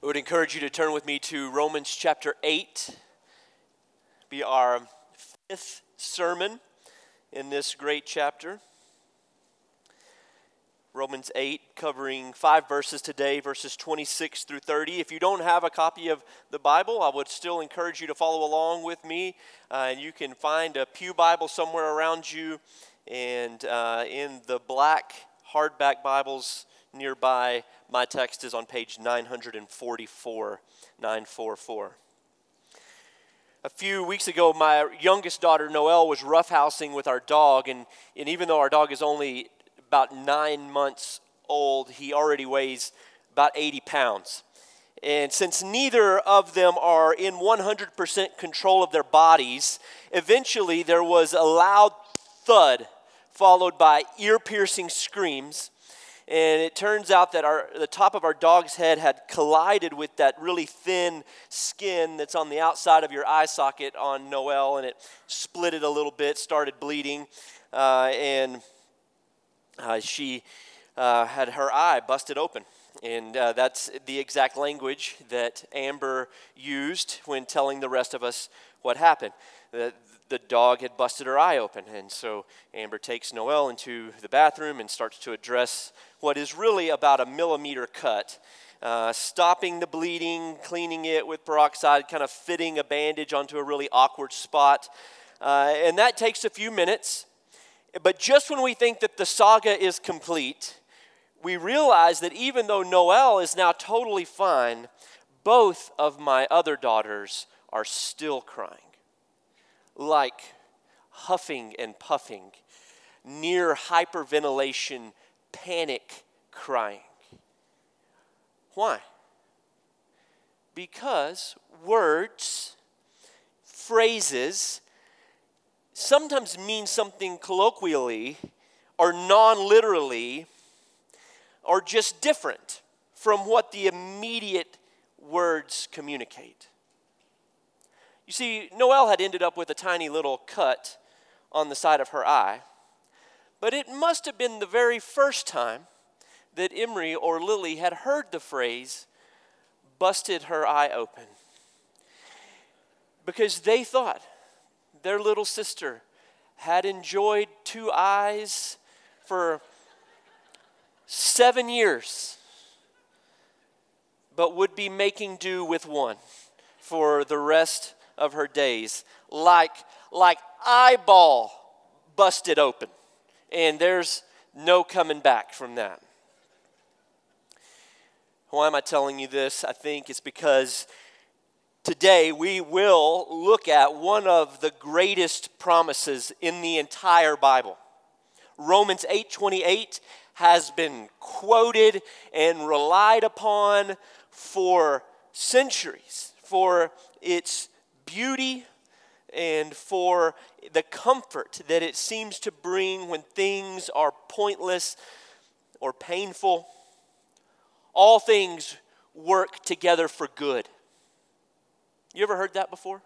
I would encourage you to turn with me to Romans chapter 8. Be our fifth sermon in this great chapter. Romans 8, covering 5 verses today, verses 26 through 30. If you don't have a copy of the Bible, I would still encourage you to follow along with me. And you can find a pew Bible somewhere around you. And in the black hardback Bibles nearby, my text is on page 944, 944. A few weeks ago, my youngest daughter, Noelle, was roughhousing with our dog. And even though our dog is only about 9 months old, he already weighs about 80 pounds. And since neither of them are in 100% control of their bodies, eventually there was a loud thud followed by ear-piercing screams. And it turns out that the top of our dog's head had collided with that really thin skin that's on the outside of your eye socket on Noelle, and it split it a little bit, started bleeding, and she had her eye busted open. And that's the exact language that Amber used when telling the rest of us what happened. The dog had busted her eye open, and so Amber takes Noelle into the bathroom and starts to address what is really about a millimeter cut, stopping the bleeding, cleaning it with peroxide, kind of fitting a bandage onto a really awkward spot. And that takes a few minutes, but just when we think that the saga is complete, we realize that even though Noelle is now totally fine, both of my other daughters are still crying. Like huffing and puffing, near hyperventilation, panic crying. Why? Because words, phrases, sometimes mean something colloquially or non-literally or just different from what the immediate words communicate. You see, Noelle had ended up with a tiny little cut on the side of her eye, but it must have been the very first time that Emery or Lily had heard the phrase, busted her eye open. Because they thought their little sister had enjoyed 2 eyes for 7 years, but would be making do with one for the rest of her days, like eyeball busted open, and there's no coming back from that. Why am I telling you this? I think it's because today we will look at one of the greatest promises in the entire Bible. Romans 8:28 has been quoted and relied upon for centuries, for its beauty and for the comfort that it seems to bring when things are pointless or painful. All things work together for good. You ever heard that before?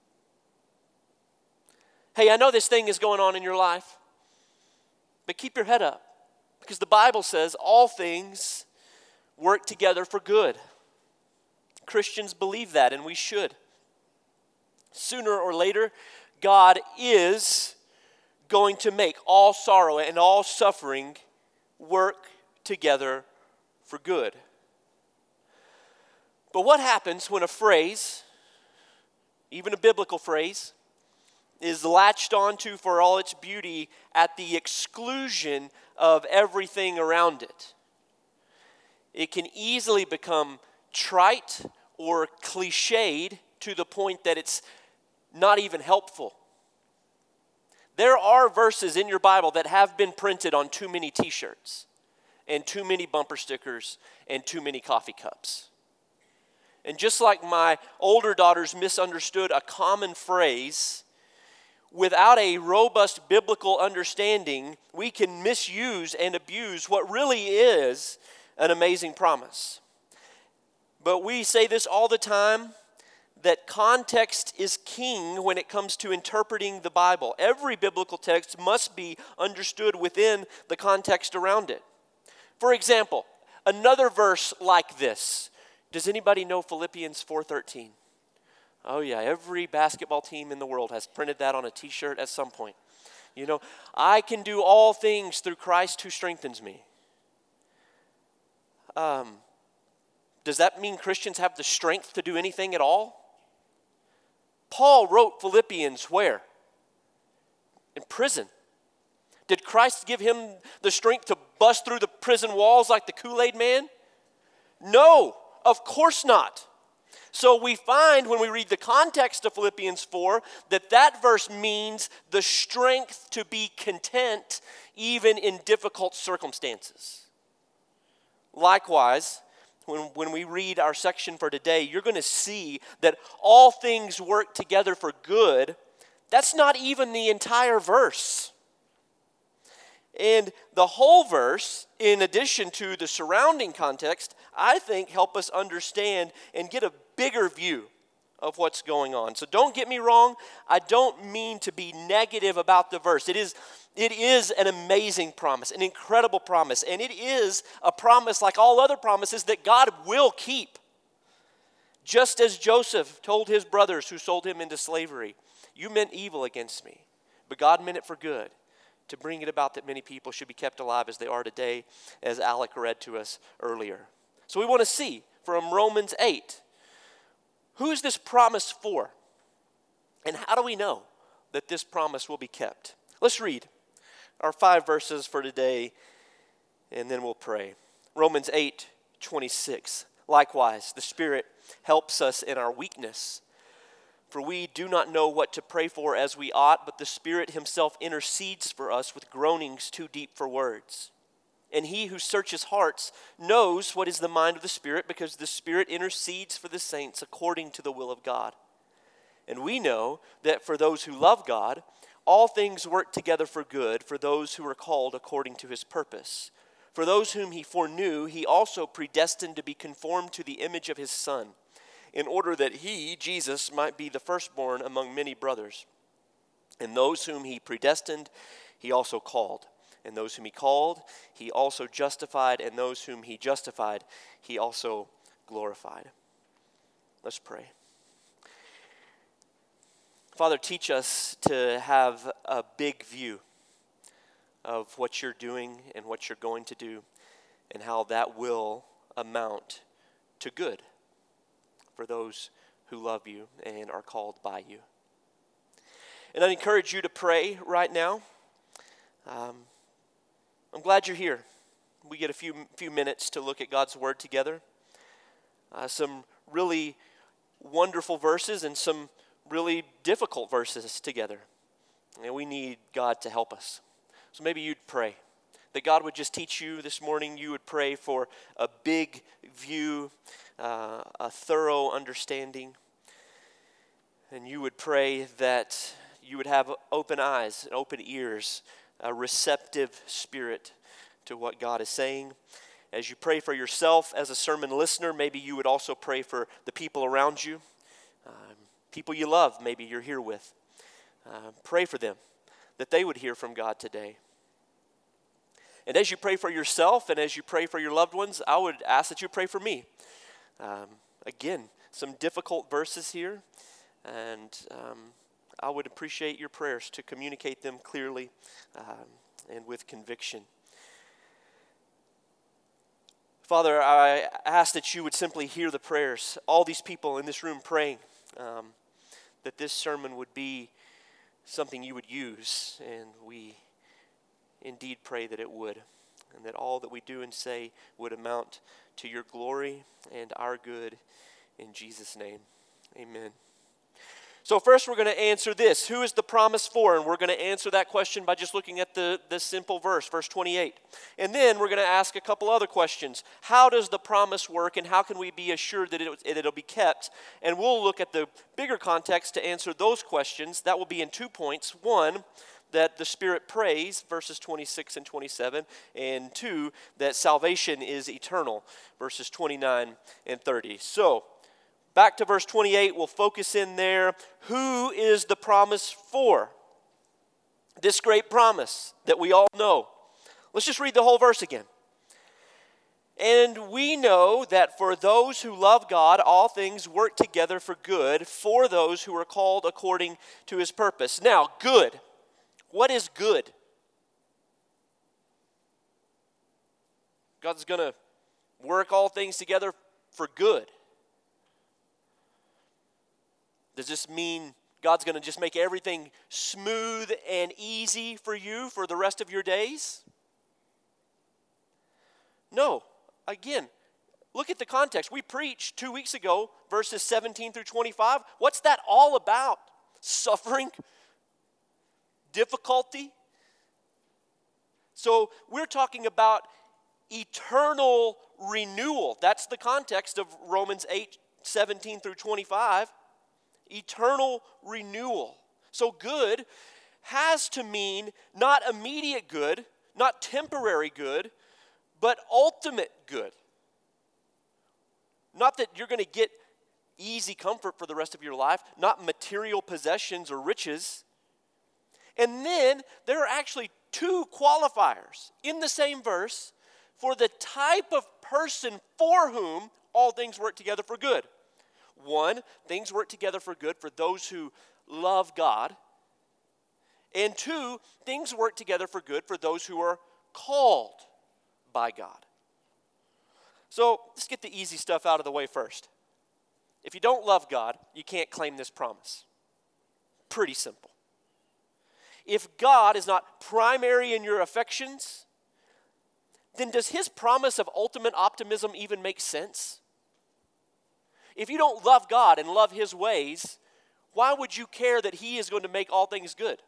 Hey, I know this thing is going on in your life, but keep your head up, because the Bible says all things work together for good. Christians believe that, and we should. Sooner or later, God is going to make all sorrow and all suffering work together for good. But what happens when a phrase, even a biblical phrase, is latched onto for all its beauty at the exclusion of everything around it? It can easily become trite or cliched to the point that it's not even helpful. There are verses in your Bible that have been printed on too many t-shirts and too many bumper stickers and too many coffee cups. And just like my older daughters misunderstood a common phrase, without a robust biblical understanding, we can misuse and abuse what really is an amazing promise. But we say this all the time, that context is king when it comes to interpreting the Bible. Every biblical text must be understood within the context around it. For example, another verse like this Does anybody know Philippians 4:13? Oh yeah, every basketball team in the world has printed that on a t-shirt at some point. You know, I can do all things through Christ who strengthens me. Does that mean Christians have the strength to do anything at all? Paul wrote Philippians where? In prison. Did Christ give him the strength to bust through the prison walls like the Kool-Aid man? No, of course not. So we find when we read the context of Philippians 4 that verse means the strength to be content even in difficult circumstances. Likewise, when we read our section for today, you're going to see that all things work together for good. That's not even the entire verse. And the whole verse, in addition to the surrounding context, I think help us understand and get a bigger view of what's going on. So don't get me wrong, I don't mean to be negative about the verse. It is an amazing promise, an incredible promise, and it is a promise like all other promises that God will keep. Just as Joseph told his brothers who sold him into slavery, you meant evil against me, but God meant it for good, to bring it about that many people should be kept alive as they are today, as Alec read to us earlier. So we want to see from Romans 8, who is this promise for? And how do we know that this promise will be kept? Let's read our 5 verses for today, and then we'll pray. Romans 8:26. Likewise, the Spirit helps us in our weakness. For we do not know what to pray for as we ought, but the Spirit himself intercedes for us with groanings too deep for words. And he who searches hearts knows what is the mind of the Spirit, because the Spirit intercedes for the saints according to the will of God. And we know that for those who love God, all things work together for good, for those who are called according to his purpose. For those whom he foreknew, he also predestined to be conformed to the image of his Son, in order that he, Jesus, might be the firstborn among many brothers. And those whom he predestined, he also called. And those whom he called, he also justified. And those whom he justified, he also glorified. Let's pray. Father, teach us to have a big view of what you're doing and what you're going to do, and how that will amount to good for those who love you and are called by you. And I encourage you to pray right now. I'm glad you're here. We get a few minutes to look at God's Word together. Some really wonderful verses and some really difficult verses together. And we need God to help us. So maybe you'd pray that God would just teach you this morning. You would pray for a big view, a thorough understanding. And you would pray that you would have open eyes and open ears, a receptive spirit to what God is saying. As you pray for yourself as a sermon listener, maybe you would also pray for the people around you, people you love, maybe you're here with. Pray for them, that they would hear from God today. And as you pray for yourself and as you pray for your loved ones, I would ask that you pray for me. Again, some difficult verses here, and I would appreciate your prayers to communicate them clearly and with conviction. Father, I ask that you would simply hear the prayers, all these people in this room praying, that this sermon would be something you would use, and we indeed pray that it would, and that all that we do and say would amount to your glory and our good. In Jesus' name, amen. So first we're going to answer this. Who is the promise for? And we're going to answer that question by just looking at the simple verse 28. And then we're going to ask a couple other questions. How does the promise work, and how can we be assured that it'll be kept? And we'll look at the bigger context to answer those questions. That will be in 2 points. One, that the Spirit prays, verses 26 and 27. And 2, that salvation is eternal, verses 29 and 30. So, back to verse 28, we'll focus in there. Who is the promise for? This great promise that we all know. Let's just read the whole verse again. And we know that for those who love God, all things work together for good, for those who are called according to his purpose. Now, good. What is good? God's going to work all things together for good. Does this mean God's going to just make everything smooth and easy for you for the rest of your days? No. Again, look at the context. We preached 2 weeks ago, verses 17 through 25. What's that all about? Suffering? Difficulty? So we're talking about eternal renewal. That's the context of Romans 8, 17 through 25. Eternal renewal. So good has to mean not immediate good, not temporary good, but ultimate good. Not that you're going to get easy comfort for the rest of your life, not material possessions or riches. And then there are actually two qualifiers in the same verse for the type of person for whom all things work together for good. One, things work together for good for those who love God. And two, things work together for good for those who are called by God. So let's get the easy stuff out of the way first. If you don't love God, you can't claim this promise. Pretty simple. If God is not primary in your affections, then does his promise of ultimate optimism even make sense? If you don't love God and love his ways, why would you care that he is going to make all things good?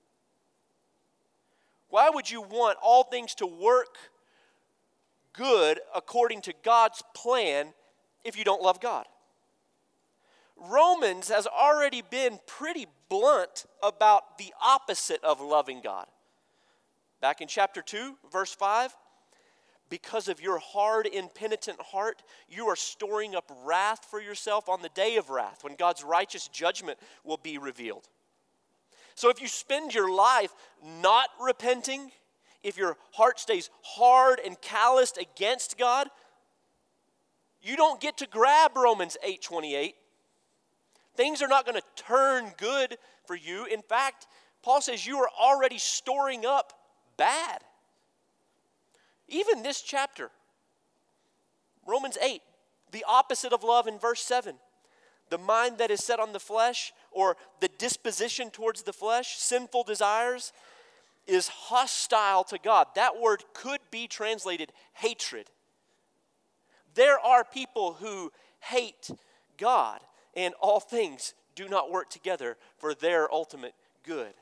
Why would you want all things to work good according to God's plan if you don't love God? Romans has already been pretty blunt about the opposite of loving God. Back in chapter 2, verse 5, because of your hard, impenitent heart, you are storing up wrath for yourself on the day of wrath, when God's righteous judgment will be revealed. So if you spend your life not repenting, if your heart stays hard and calloused against God, you don't get to grab Romans 8:28. Things are not going to turn good for you. In fact, Paul says you are already storing up bad. Even this chapter, Romans 8, the opposite of love in verse 7. The mind that is set on the flesh, or the disposition towards the flesh, sinful desires, is hostile to God. That word could be translated hatred. There are people who hate God, and all things do not work together for their ultimate good.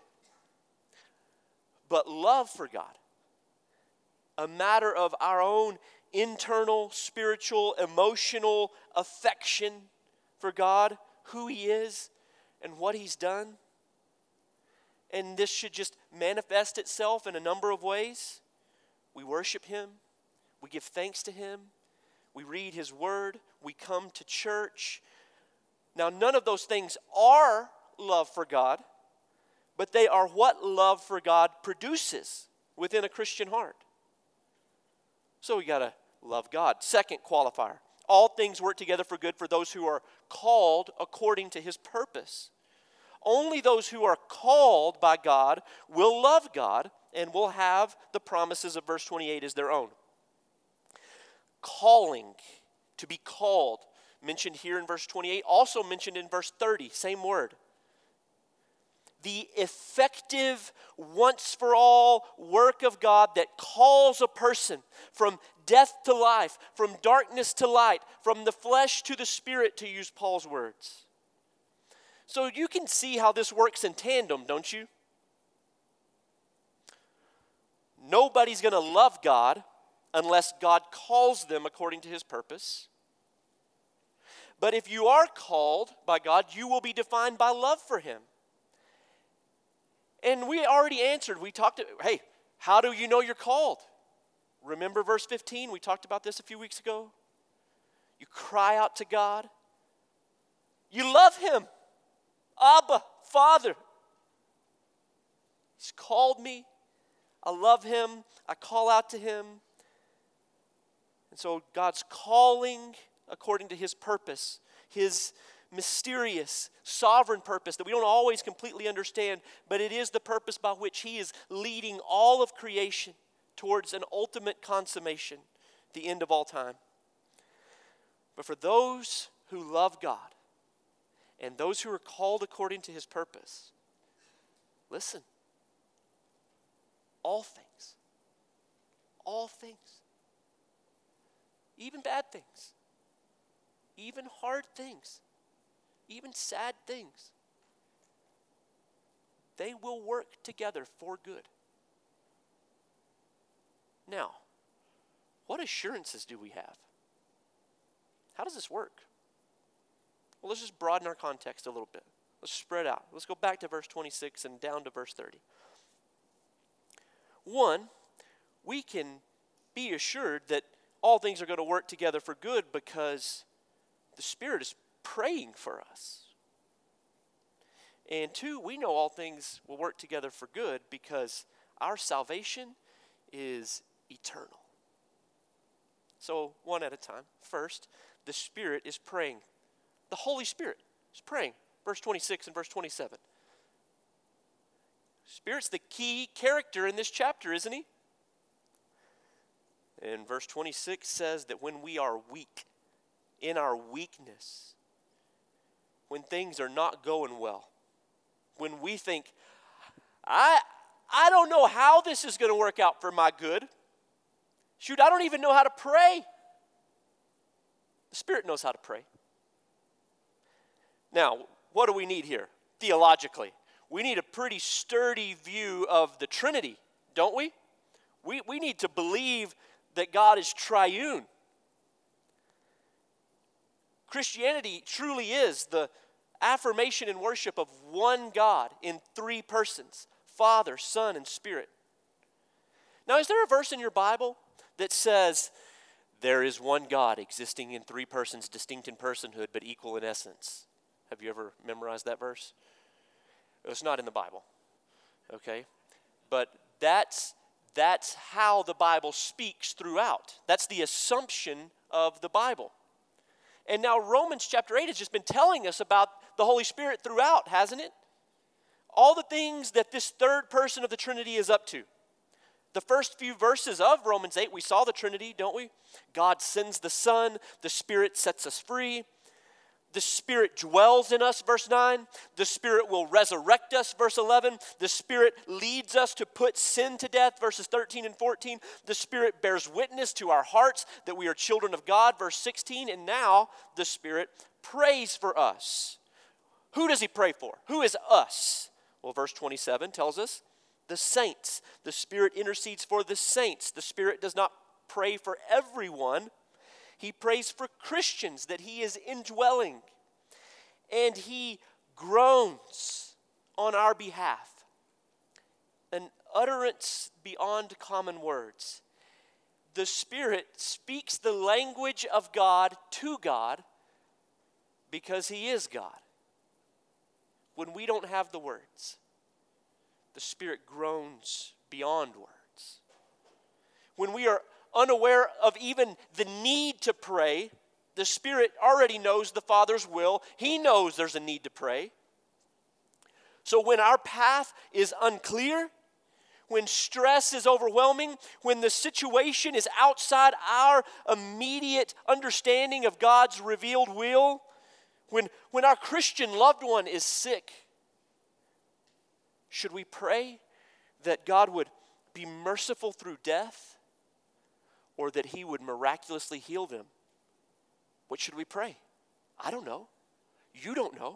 But love for God, a matter of our own internal, spiritual, emotional affection for God, who he is, and what he's done. And this should just manifest itself in a number of ways. We worship him. We give thanks to him. We read his word. We come to church. Now, none of those things are love for God, but they are what love for God produces within a Christian heart. So we got to love God. Second qualifier, all things work together for good for those who are called according to his purpose. Only those who are called by God will love God and will have the promises of verse 28 as their own. Calling, to be called, mentioned here in verse 28, also mentioned in verse 30, same word. The effective, once-for-all work of God that calls a person from death to life, from darkness to light, from the flesh to the spirit, to use Paul's words. So you can see how this works in tandem, don't you? Nobody's going to love God unless God calls them according to his purpose. But if you are called by God, you will be defined by love for him. And we already answered. We talked, hey, how do you know you're called? Remember verse 15? We talked about this a few weeks ago. You cry out to God. You love him. Abba, Father. He's called me. I love him. I call out to him. And so God's calling according to his purpose, his mysterious, sovereign purpose that we don't always completely understand, but it is the purpose by which he is leading all of creation towards an ultimate consummation, the end of all time. But for those who love God and those who are called according to his purpose, listen, all things, even bad things, even hard things, even sad things, they will work together for good. Now, what assurances do we have? How does this work? Well, let's just broaden our context a little bit. Let's spread out. Let's go back to verse 26 and down to verse 30. One, we can be assured that all things are going to work together for good because the Spirit is praying for us. And two, we know all things will work together for good because our salvation is eternal. So, one at a time. First, the Spirit is praying. The Holy Spirit is praying. Verse 26 and verse 27. Spirit's the key character in this chapter, isn't he? And verse 26 says that when we are weak, in our weakness, when things are not going well, when we think, I don't know how this is going to work out for my good. Shoot, I don't even know how to pray. The Spirit knows how to pray. Now, what do we need here theologically? We need a pretty sturdy view of the Trinity, don't we? We need to believe that God is triune. Christianity truly is the affirmation and worship of one God in three persons, Father, Son, and Spirit. Now, is there a verse in your Bible that says there is one God existing in three persons, distinct in personhood, but equal in essence? Have you ever memorized that verse? It's not in the Bible, okay? But that's how the Bible speaks throughout. That's the assumption of the Bible. And now Romans chapter 8 has just been telling us about the Holy Spirit throughout, hasn't it? All the things that this third person of the Trinity is up to. The first few verses of Romans 8, we saw the Trinity, don't we? God sends the Son, the Spirit sets us free. The Spirit dwells in us, verse 9. The Spirit will resurrect us, verse 11. The Spirit leads us to put sin to death, verses 13 and 14. The Spirit bears witness to our hearts that we are children of God, verse 16. And now the Spirit prays for us. Who does he pray for? Who is us? Well, verse 27 tells us the saints. The Spirit intercedes for the saints. The Spirit does not pray for everyone. He prays for Christians that he is indwelling. And he groans on our behalf. An utterance beyond common words. The Spirit speaks the language of God to God because he is God. When we don't have the words, the Spirit groans beyond words. When we are unaware of even the need to pray, the Spirit already knows the Father's will. He knows there's a need to pray. So when our path is unclear, when stress is overwhelming, when the situation is outside our immediate understanding of God's revealed will, when our Christian loved one is sick, should we pray that God would be merciful through death or that he would miraculously heal them? What should we pray? I don't know. You don't know.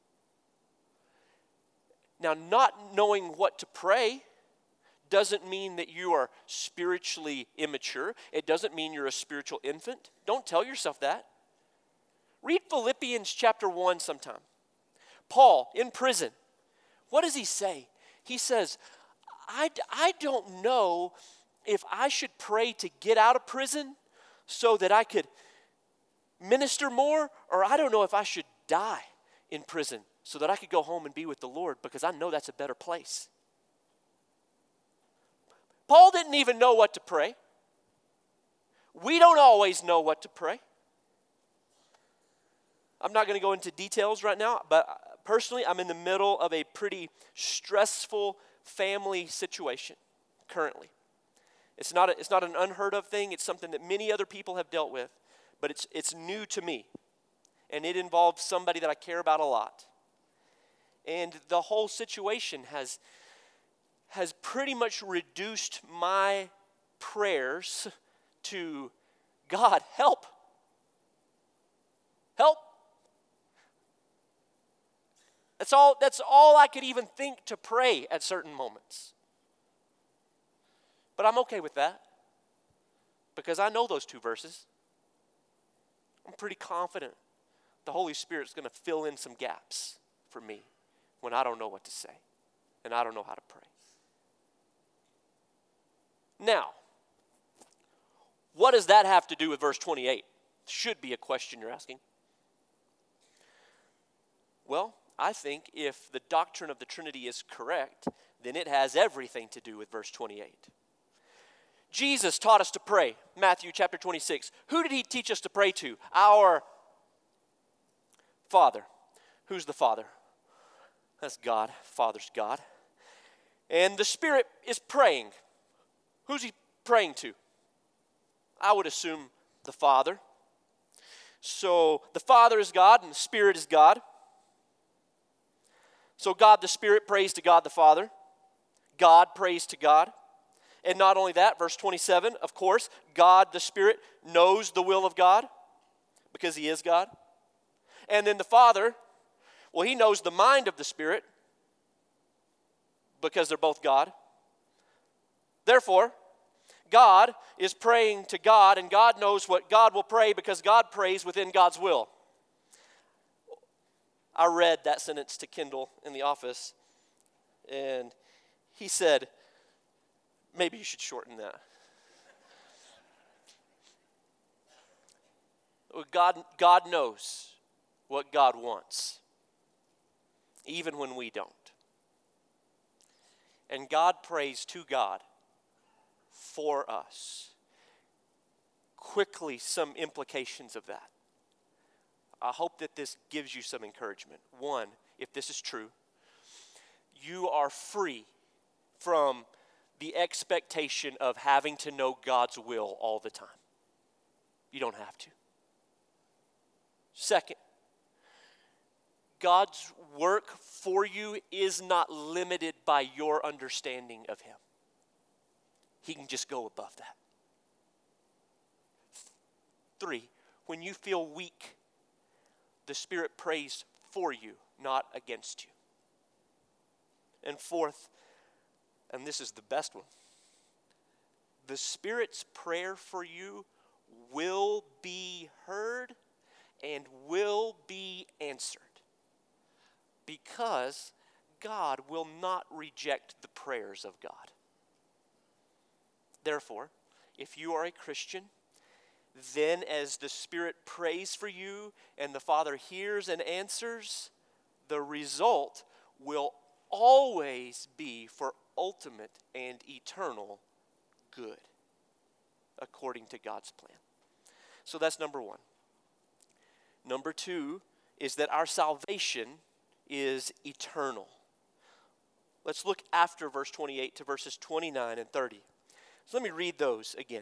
Now, not knowing what to pray doesn't mean that you are spiritually immature. It doesn't mean you're a spiritual infant. Don't tell yourself that. Read Philippians chapter 1 sometime. Paul, in prison, what does he say? He says, I don't know if I should pray to get out of prison so that I could minister more, or I don't know if I should die in prison so that I could go home and be with the Lord, because I know that's a better place. Paul didn't even know what to pray. We don't always know what to pray. I'm not going to go into details right now, but personally, I'm in the middle of a pretty stressful family situation currently. It's not an unheard of thing. It's something that many other people have dealt with, but it's new to me, and it involves somebody that I care about a lot. And the whole situation has pretty much reduced my prayers to, God, help. Help. That's all I could even think to pray at certain moments. But I'm okay with that because I know those two verses. I'm pretty confident the Holy Spirit's going to fill in some gaps for me when I don't know what to say and I don't know how to pray. Now, what does that have to do with verse 28? Should be a question you're asking. Well, I think if the doctrine of the Trinity is correct, then it has everything to do with verse 28. Jesus taught us to pray, Matthew chapter 26. Who did he teach us to pray to? Our Father. Who's the Father? That's God. Father's God. And the Spirit is praying. Who's he praying to? I would assume the Father. So the Father is God and the Spirit is God. So God the Spirit prays to God the Father. God prays to God. And not only that, verse 27, of course, God the Spirit knows the will of God because he is God. And then the Father, well, he knows the mind of the Spirit because they're both God. Therefore, God is praying to God, and God knows what God will pray because God prays within God's will. I read that sentence to Kendall in the office, and he said, maybe you should shorten that. God knows what God wants, even when we don't. And God prays to God for us. Quickly, some implications of that. I hope that this gives you some encouragement. One, if this is true, you are free from the expectation of having to know God's will all the time. You don't have to. Second, God's work for you is not limited by your understanding of him. He can just go above that. 3, when you feel weak, the Spirit prays for you, not against you. And 4th, and this is the best one, the Spirit's prayer for you will be heard and will be answered because God will not reject the prayers of God. Therefore, if you are a Christian, then as the Spirit prays for you and the Father hears and answers, the result will always be for ultimate and eternal good, according to God's plan. So that's number 1. Number 2 is that our salvation is eternal. Let's look after verse 28 to verses 29 and 30. So let me read those again.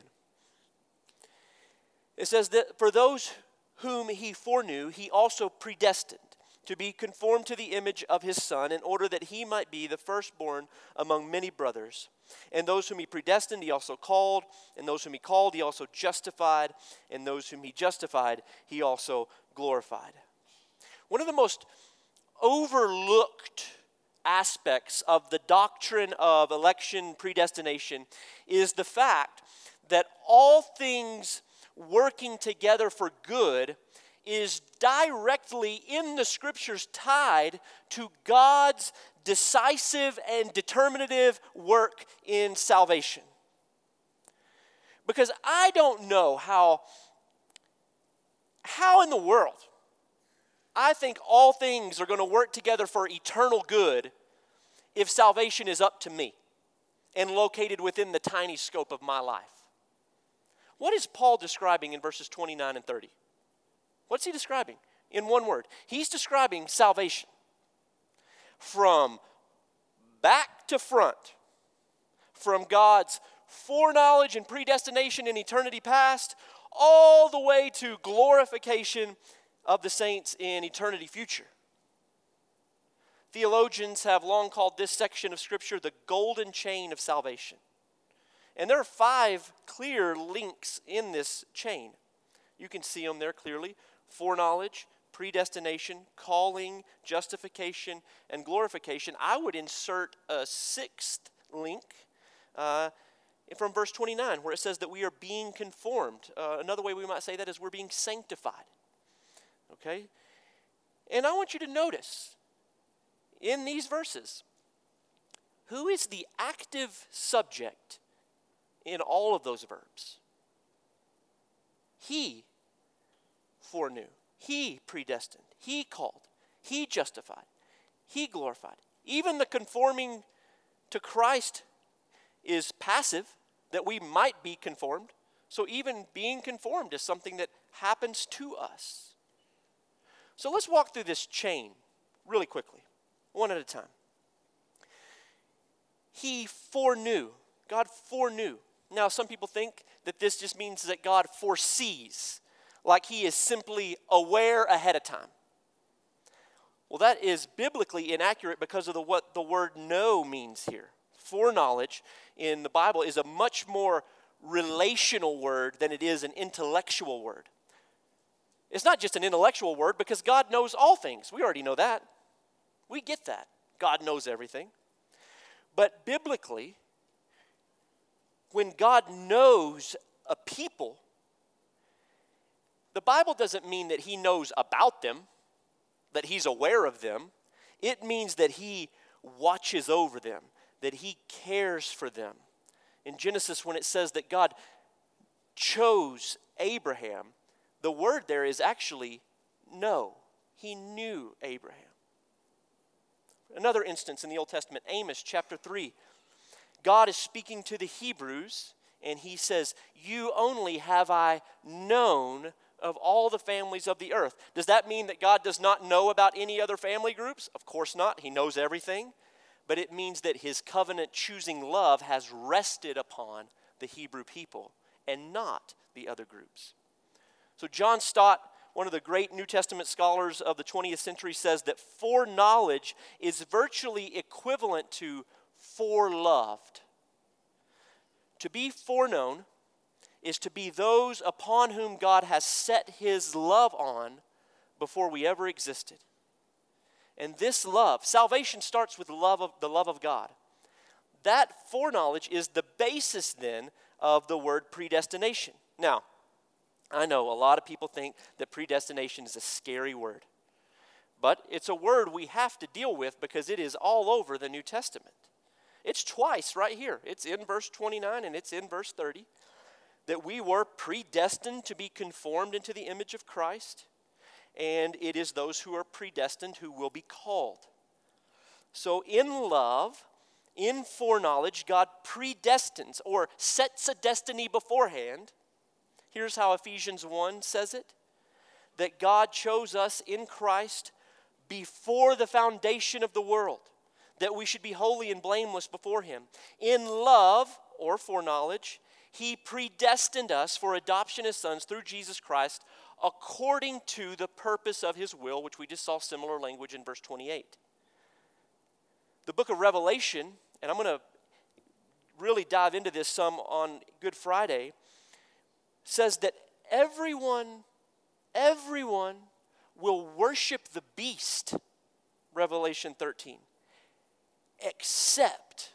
It says that for those whom he foreknew, he also predestined to be conformed to the image of his Son, in order that he might be the firstborn among many brothers. And those whom he predestined, he also called. And those whom he called, he also justified. And those whom he justified, he also glorified. One of the most overlooked aspects of the doctrine of election predestination is the fact that all things working together for good is directly in the Scriptures tied to God's decisive and determinative work in salvation. Because I don't know how in the world I think all things are going to work together for eternal good if salvation is up to me and located within the tiny scope of my life. What is Paul describing in verses 29 and 30? What's he describing? In one word, he's describing salvation from back to front, from God's foreknowledge and predestination in eternity past, all the way to glorification of the saints in eternity future. Theologians have long called this section of Scripture the golden chain of salvation. And there are 5 clear links in this chain. You can see them there clearly: foreknowledge, predestination, calling, justification, and glorification. I would insert a 6th link from verse 29, where it says that we are being conformed. Another way we might say that is we're being sanctified. Okay? And I want you to notice in these verses, who is the active subject in all of those verbs? He foreknew. He predestined. He called. He justified. He glorified. Even the conforming to Christ is passive, that we might be conformed. So even being conformed is something that happens to us. So let's walk through this chain really quickly, one at a time. He foreknew. God foreknew. Now, some people think that this just means that God foresees, like he is simply aware ahead of time. Well, that is biblically inaccurate because of what the word know means here. Foreknowledge in the Bible is a much more relational word than it is an intellectual word. It's not just an intellectual word because God knows all things. We already know that. We get that. God knows everything. But biblically, when God knows a people, the Bible doesn't mean that he knows about them, that he's aware of them. It means that he watches over them, that he cares for them. In Genesis, when it says that God chose Abraham, the word there is actually know. He knew Abraham. Another instance in the Old Testament, Amos chapter 3. God is speaking to the Hebrews, and he says, "You only have I known of all the families of the earth." Does that mean that God does not know about any other family groups? Of course not. He knows everything. But it means that his covenant-choosing love has rested upon the Hebrew people and not the other groups. So John Stott, one of the great New Testament scholars of the 20th century, says that foreknowledge is virtually equivalent to foreloved. To be foreknown is to be those upon whom God has set his love on before we ever existed. And this love, salvation starts with the love of God. That foreknowledge is the basis then of the word predestination. Now, I know a lot of people think that predestination is a scary word. But it's a word we have to deal with because it is all over the New Testament. It's twice right here. It's in verse 29 and it's in verse 30. That we were predestined to be conformed into the image of Christ. And it is those who are predestined who will be called. So in love, in foreknowledge, God predestines or sets a destiny beforehand. Here's how Ephesians 1 says it. That God chose us in Christ before the foundation of the world, that we should be holy and blameless before him. In love, or foreknowledge, he predestined us for adoption as sons through Jesus Christ according to the purpose of his will, which we just saw similar language in verse 28. The book of Revelation, and I'm going to really dive into this some on Good Friday, says that everyone will worship the beast, Revelation 13, except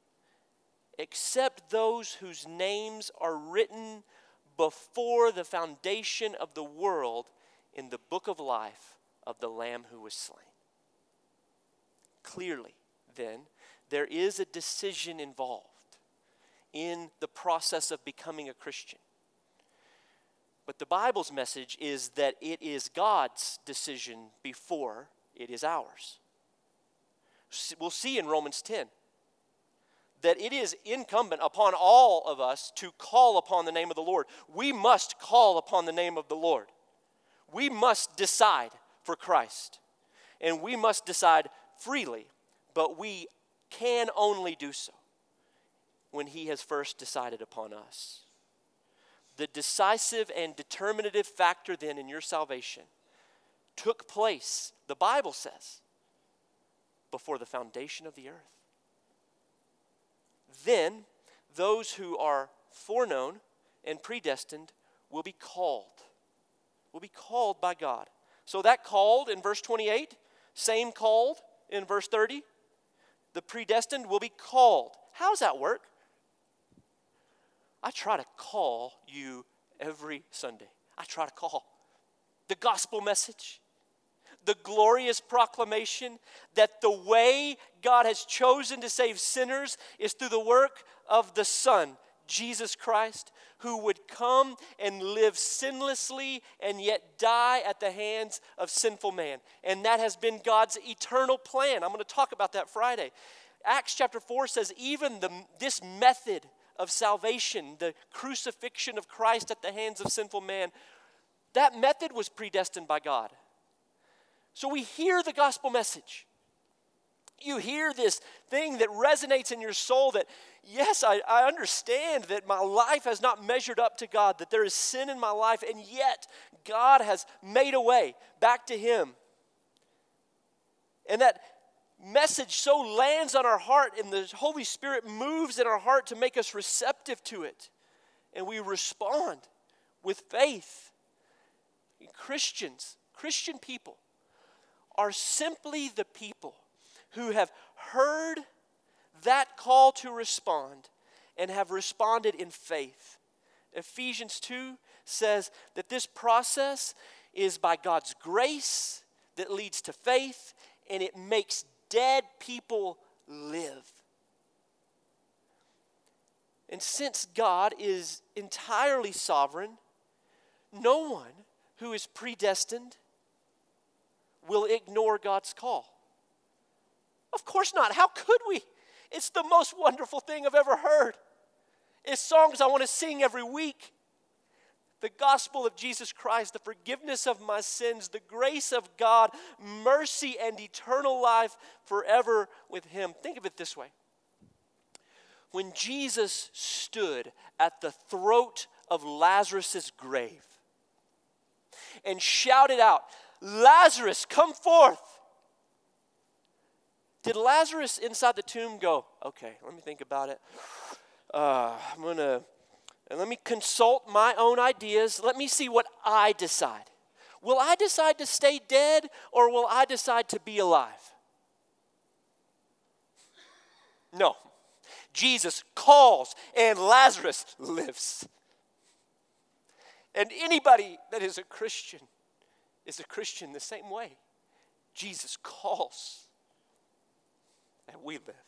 those whose names are written before the foundation of the world in the book of life of the Lamb who was slain. Clearly, then, there is a decision involved in the process of becoming a Christian. But the Bible's message is that it is God's decision before it is ours. We'll see in Romans 10 that it is incumbent upon all of us to call upon the name of the Lord. We must call upon the name of the Lord. We must decide for Christ. And we must decide freely, but we can only do so when He has first decided upon us. The decisive and determinative factor then in your salvation took place, the Bible says, before the foundation of the earth. Then those who are foreknown and predestined will be called. Will be called by God. So that called in verse 28, same called in verse 30. The predestined will be called. How does that work? I try to call you every Sunday. I try to call the gospel message, the glorious proclamation that the way God has chosen to save sinners is through the work of the Son, Jesus Christ, who would come and live sinlessly and yet die at the hands of sinful man. And that has been God's eternal plan. I'm going to talk about that Friday. Acts chapter 4 says even this method of salvation, the crucifixion of Christ at the hands of sinful man, that method was predestined by God. So we hear the gospel message. You hear this thing that resonates in your soul that, yes, I understand that my life has not measured up to God, that there is sin in my life, and yet God has made a way back to Him. And that message so lands on our heart, and the Holy Spirit moves in our heart to make us receptive to it. And we respond with faith. Christians, Christian people, are simply the people who have heard that call to respond and have responded in faith. Ephesians 2 says that this process is by God's grace that leads to faith, and it makes dead people live. And since God is entirely sovereign, no one who is predestined will ignore God's call. Of course not. How could we? It's the most wonderful thing I've ever heard. It's songs I want to sing every week. The gospel of Jesus Christ, the forgiveness of my sins, the grace of God, mercy and eternal life forever with Him. Think of it this way. When Jesus stood at the throat of Lazarus' grave and shouted out, "Lazarus, come forth!" Did Lazarus inside the tomb go, "Okay, let me think about it. Let me consult my own ideas. Let me see what I decide. Will I decide to stay dead, or will I decide to be alive?" No. Jesus calls, and Lazarus lives. And anybody that is a Christian the same way. Jesus calls, and we live.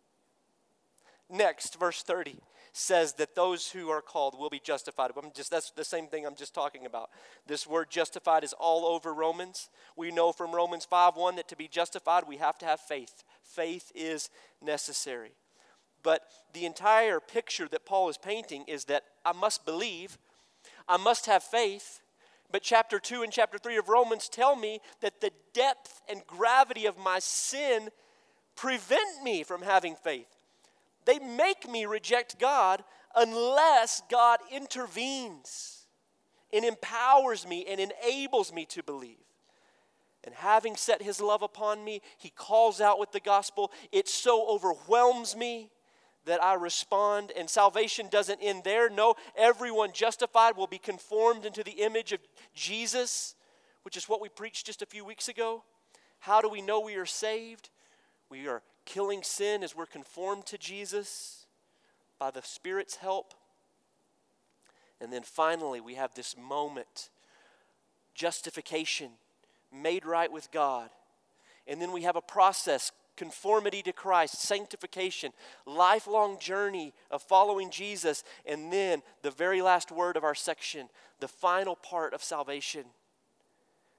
Next, verse 30 says that those who are called will be justified. That's the same thing I'm just talking about. This word justified is all over Romans. We know from Romans 5:1 that to be justified, we have to have faith. Faith is necessary. But the entire picture that Paul is painting is that I must believe, I must have faith, but chapter 2 and chapter 3 of Romans tell me that the depth and gravity of my sin prevent me from having faith. They make me reject God unless God intervenes and empowers me and enables me to believe. And having set His love upon me, He calls out with the gospel. It so overwhelms me that I respond, and salvation doesn't end there. No, everyone justified will be conformed into the image of Jesus, which is what we preached just a few weeks ago. How do we know we are saved? We are killing sin as we're conformed to Jesus by the Spirit's help. And then finally, we have this moment, justification, made right with God. And then we have a process, conformity to Christ, sanctification, lifelong journey of following Jesus, and then the very last word of our section, the final part of salvation.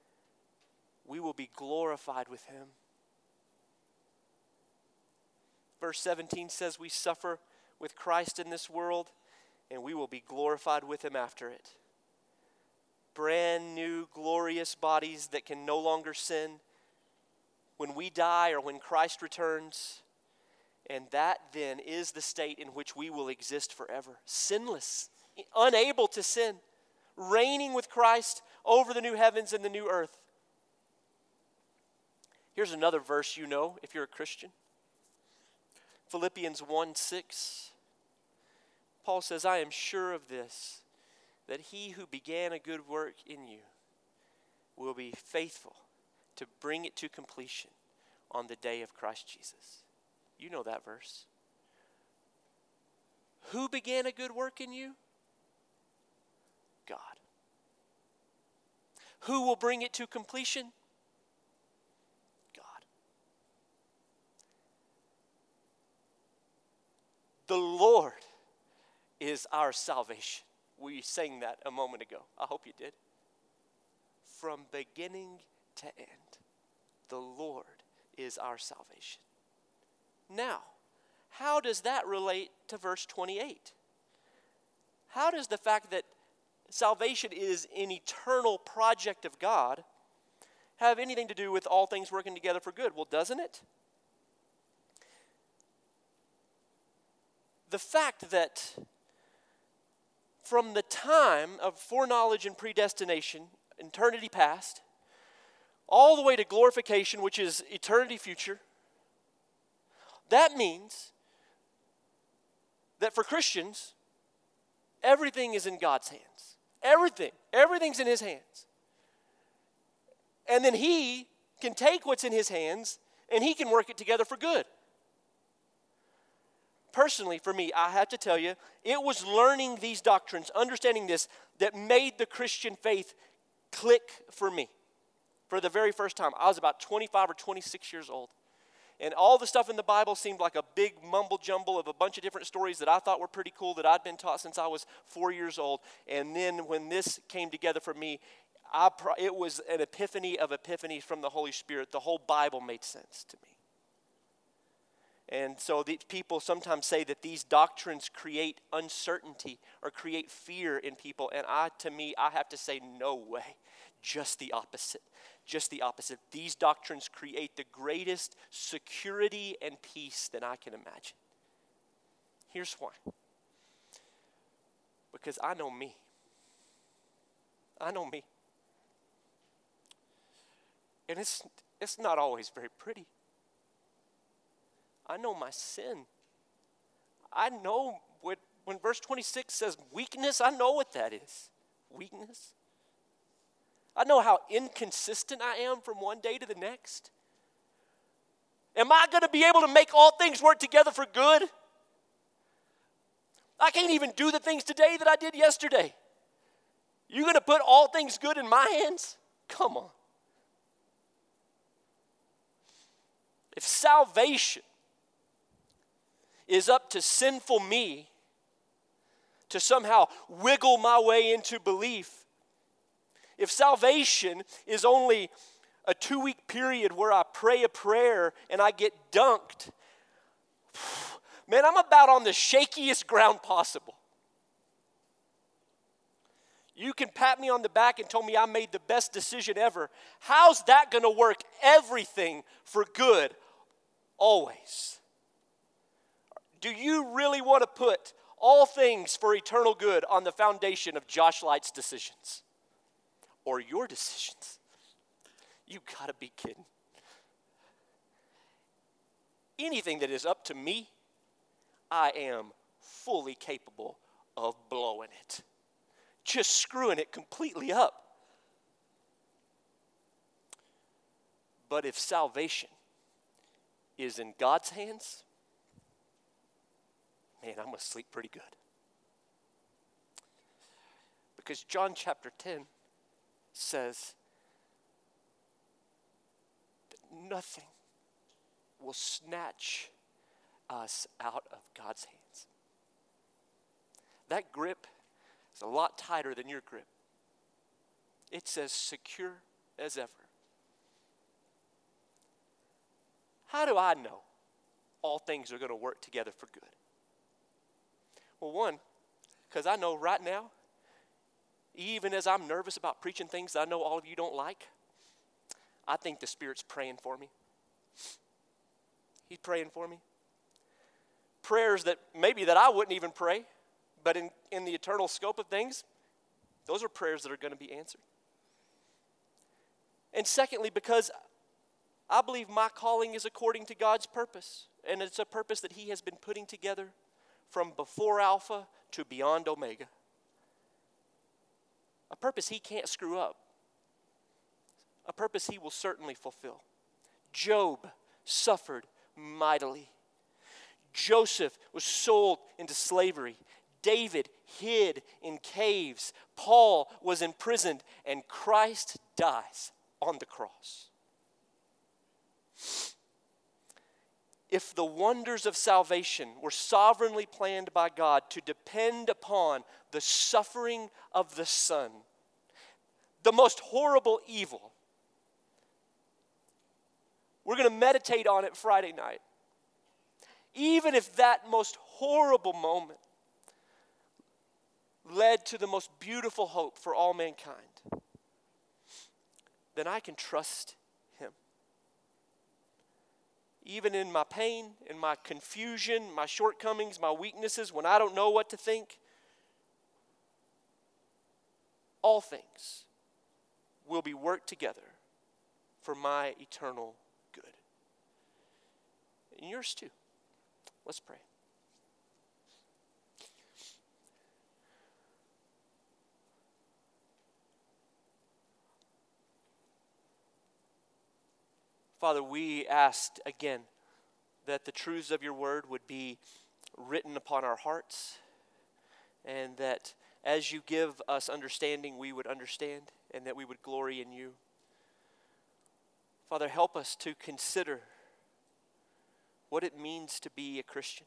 We will be glorified with Him. Verse 17 says we suffer with Christ in this world, and we will be glorified with him after it. Brand new, glorious bodies that can no longer sin when we die or when Christ returns. And that then is the state in which we will exist forever. Sinless, unable to sin, reigning with Christ over the new heavens and the new earth. Here's another verse you know if you're a Christian. Philippians 1:6. Paul says, I am sure of this, that he who began a good work in you will be faithful to bring it to completion on the day of Christ Jesus. You know that verse. Who began a good work in you? God. Who will bring it to completion? God. The Lord is our salvation. We sang that a moment ago. I hope you did. From beginning to end, the Lord is our salvation. Now, how does that relate to verse 28? How does the fact that salvation is an eternal project of God have anything to do with all things working together for good? Well, doesn't it? The fact that from the time of foreknowledge and predestination, eternity past, all the way to glorification, which is eternity future, that means that for Christians, everything is in God's hands. Everything's in his hands. And then he can take what's in his hands and he can work it together for good. Personally, for me, I have to tell you, it was learning these doctrines, understanding this, that made the Christian faith click for me. For the very first time, I was about 25 or 26 years old. And all the stuff in the Bible seemed like a big mumble jumble of a bunch of different stories that I thought were pretty cool that I'd been taught since I was 4 years old. And then when this came together for me, it was an epiphany of epiphanies from the Holy Spirit. The whole Bible made sense to me. And so people sometimes say that these doctrines create uncertainty or create fear in people. And I have to say, no way. Just the opposite. Just the opposite. These doctrines create the greatest security and peace that I can imagine. Here's why. Because I know me. I know me. And it's not always very pretty. I know my sin. I know when verse 26 says weakness, I know what that is. Weakness. I know how inconsistent I am from one day to the next. Am I going to be able to make all things work together for good? I can't even do the things today that I did yesterday. You're going to put all things good in my hands? Come on. If salvation is up to sinful me to somehow wiggle my way into belief, if salvation is only a 2-week period where I pray a prayer and I get dunked, man, I'm about on the shakiest ground possible. You can pat me on the back and tell me I made the best decision ever. How's that going to work everything for good always? Do you really want to put all things for eternal good on the foundation of Josh Light's decisions? Or your decisions? You gotta be kidding. Anything that is up to me, I am fully capable of blowing it. Just screwing it completely up. But if salvation is in God's hands, man, I'm going to sleep pretty good. Because John chapter 10 says that nothing will snatch us out of God's hands. That grip is a lot tighter than your grip. It's as secure as ever. How do I know all things are going to work together for good? Well, one, because I know right now, even as I'm nervous about preaching things that I know all of you don't like, I think the Spirit's praying for me. He's praying for me. Prayers that maybe that I wouldn't even pray, but in the eternal scope of things, those are prayers that are going to be answered. And secondly, because I believe my calling is according to God's purpose, and it's a purpose that He has been putting together from before Alpha to beyond Omega. A purpose He can't screw up. A purpose He will certainly fulfill. Job suffered mightily. Joseph was sold into slavery. David hid in caves. Paul was imprisoned, and Christ dies on the cross. If the wonders of salvation were sovereignly planned by God to depend upon the suffering of the Son, the most horrible evil, we're going to meditate on it Friday night. Even if that most horrible moment led to the most beautiful hope for all mankind, then I can trust Him. Even in my pain, in my confusion, my shortcomings, my weaknesses, when I don't know what to think, all things will be worked together for my eternal good. And yours too. Let's pray. Father, we asked again that the truths of your word would be written upon our hearts, and that as you give us understanding, we would understand, and that we would glory in you. Father, help us to consider what it means to be a Christian.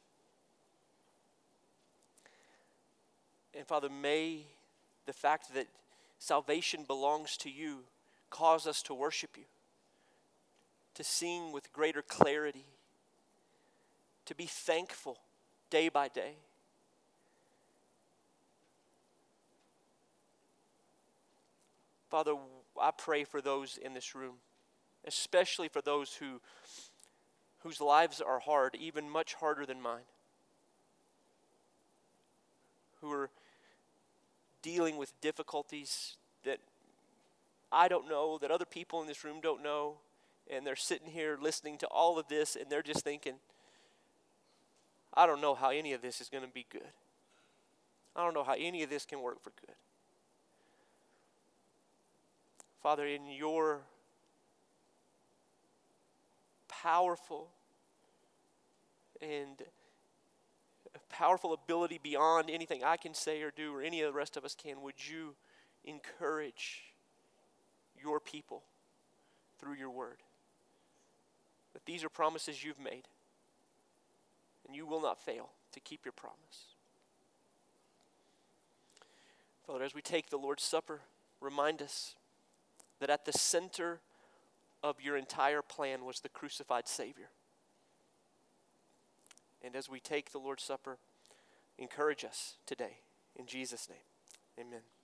And Father, may the fact that salvation belongs to you cause us to worship you, to sing with greater clarity, to be thankful day by day. Father, I pray for those in this room, especially for those whose lives are hard, even much harder than mine, who are dealing with difficulties that I don't know, that other people in this room don't know, and they're sitting here listening to all of this, and they're just thinking, I don't know how any of this is going to be good. I don't know how any of this can work for good. Father, in your powerful and powerful ability beyond anything I can say or do or any of the rest of us can, would you encourage your people through your word? That these are promises you've made, and you will not fail to keep your promise. Father, as we take the Lord's Supper, remind us that at the center of your entire plan was the crucified Savior. And as we take the Lord's Supper, encourage us today. In Jesus' name, amen.